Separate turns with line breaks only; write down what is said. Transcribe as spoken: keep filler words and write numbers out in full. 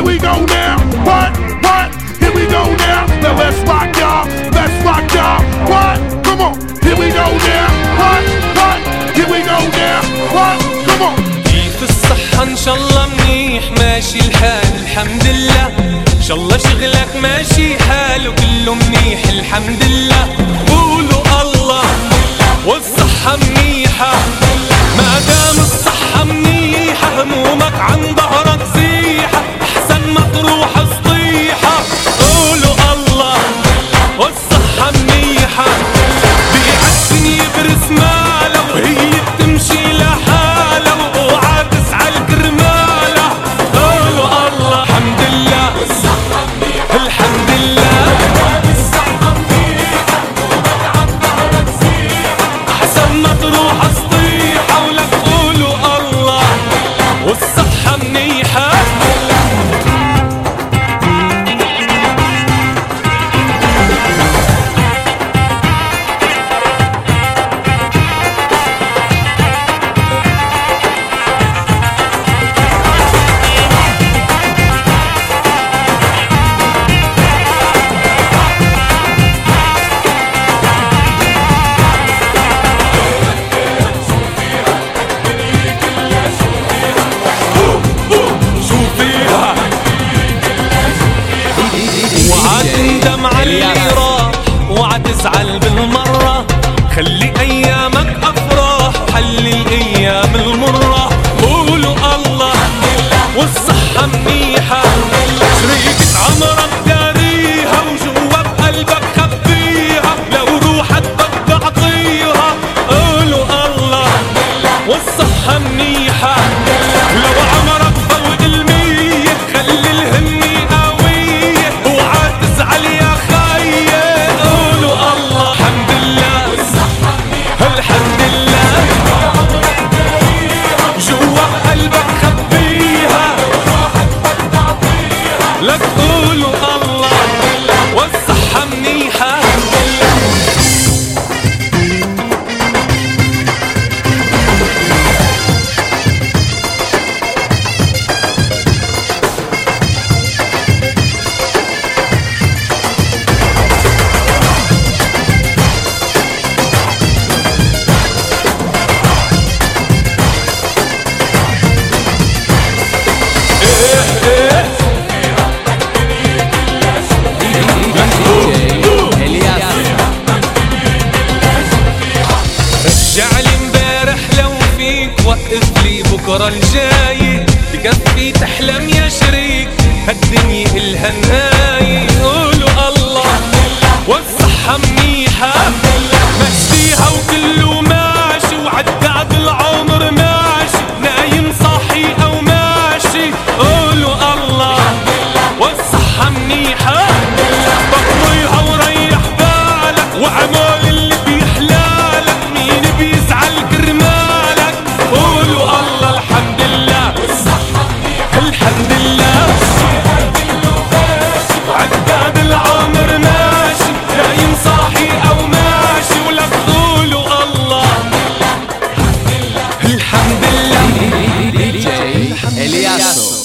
we go now. What? What? Here we go now. Now let's rock y'all. Let's rock y'all. What? Come on. Here we go now. What? What? Here we go now. What? Come on.
كيف الصحة ان شاء الله منيح ماشي الحال الحمد لله. ان شاء الله شغلك ماشي حاله كله منيح الحمد لله. قولوا الله والصحة منيحة ما دام الصحة منيحة همومك عن ظهرك زيحة احسن ما تروح صطيحة. قولوا الله والصحة منيحة بيع الدنيا برس ماله وهي بتمشي لحالها واوعى تسعى لكرمالها. قولوا الله الحمد لله والصحة منيحة الحمد لله. الصحة منيحة همومك عن ظهرك زيحة احسن ما تروح صطيحة. ولا تقولوا الله والصحة منيحة. تندم على اللي راح وعتزعل بالمرة. خلي ايامك افراح وحلي الايام المرة. قولوا الله والصحة منيحة شريكة عمرك داريها وجوا بقلبك خبيها لو روحك بدك اعطيها. قولوا الله والصحة منيحة لو عمرك فوق المية خلي الهمة قوية اوعى تزعل يا خيي. قولوا الله الحمد لله والصحة منيحة الحمد لله. جوا قلبك خبيها لك. قولوا الله والصحة منيحة. رجعلي امبارح لو فيك وقف لي بكره الجاي بكفي تحلم يا شريك هالدنيا الها نهاية. قولوا الله والصحة منيحة مشيها وكله ماشي وعداد العمر ماشي نايم صاحي او ماشي. قولوا الله والصحة منيحة بطليها وريح بالك وعمال اللي بيحلالك مين بيزعل كرمالك. قولوا الله الحمد لله والصحة منيحة الحمد لله. عداد العمر ماشي نايم صاحي او ماشي ولا تقولوا الله الحمد لله.
دي جي إلياسو.